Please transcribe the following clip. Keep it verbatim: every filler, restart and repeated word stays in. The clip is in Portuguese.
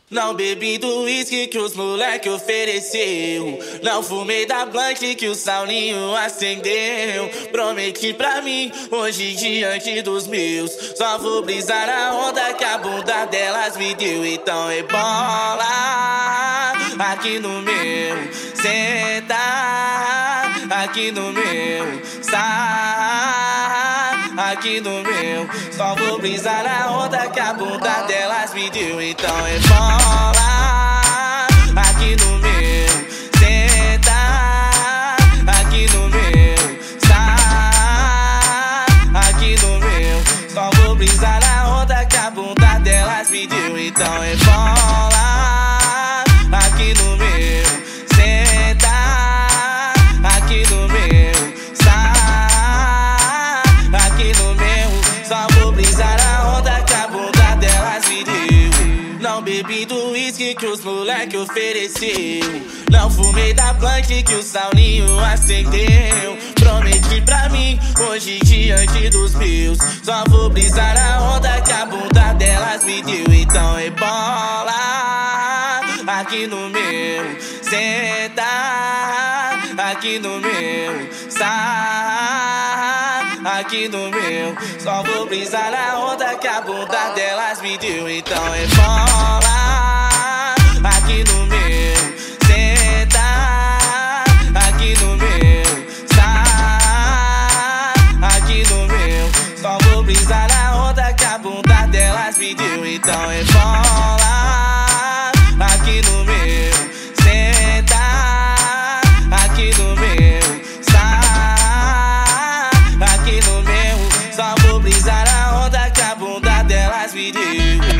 Não bebi do uísque que os moleque ofereceu. Não fumei da blank que o Saulinho acendeu. Prometi pra mim, hoje diante dos meus, só vou brisar a onda que a bunda delas me deu. Então é bola aqui no meu, senta aqui no meu, sai aqui no meu, só vou brisar a onda que a bunda delas me deu. Então é bola aqui no meu, senta aqui no meu, sai aqui no meu, só vou brisar a onda que a bunda delas me deu. Então é bola aqui no meu, senta aqui no meu, sai aqui no meu, só vou brisar a onda que a bunda delas me deu. Não bebi do uísque que os moleque ofereceu. Não fumei da blank que o Saulinho acendeu. Prometi pra mim, hoje diante dos meus, só vou brisar a onda que a bunda delas me deu. Então é bola aqui no meu, senta aqui no meu, sai aqui no meu, só vou brisar a onda que a bunda delas me deu. Então é bola aqui no meu, senta aqui no meu, sai aqui no meu, só vou brisar a onda que a bunda delas me deu. Então é bola aqui no meu, senta aqui no meu, sai aqui no meu, só vou brisar a onda que a bunda delas me deu.